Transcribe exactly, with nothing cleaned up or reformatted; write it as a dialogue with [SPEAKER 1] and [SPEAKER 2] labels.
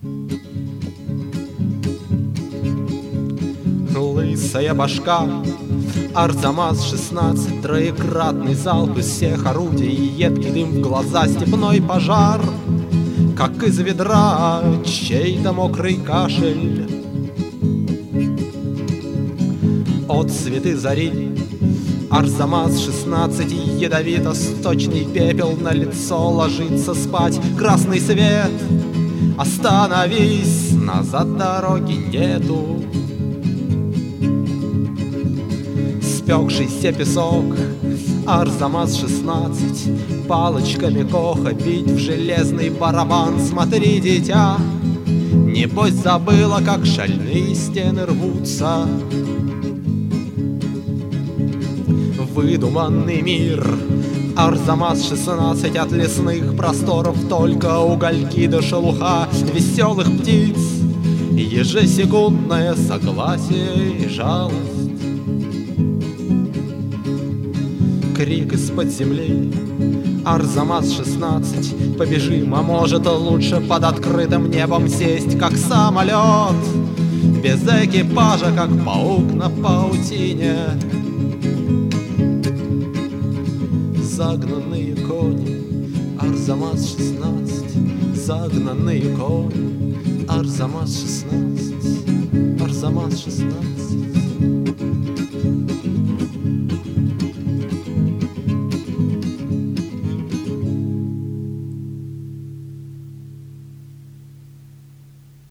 [SPEAKER 1] Лысая башка, Арзамас шестнадцать, троекратный залп из всех орудий, едкий дым в глаза, степной пожар, как из ведра чей-то мокрый кашель. От цветы зари, Арзамас шестнадцать, ядовито-сточный пепел на лицо ложится спать. Красный свет, остановись, назад дороги нету. Спекшийся песок, Арзамас шестнадцать, палочками Коха бить в железный барабан. Смотри, дитя, небось забыла, как шальные стены рвутся. Выдуманный мир, Арзамас шестнадцать, от лесных просторов только угольки да шелуха веселых птиц, ежесекундное согласие и жалость. Крик из-под земли, Арзамас шестнадцать, побежим, а может лучше под открытым небом сесть, как самолет, без экипажа, как паук на паутине. Загнанные кони, Арзамас шестнадцать, загнанные кони, Арзамас шестнадцать, Арзамас шестнадцать.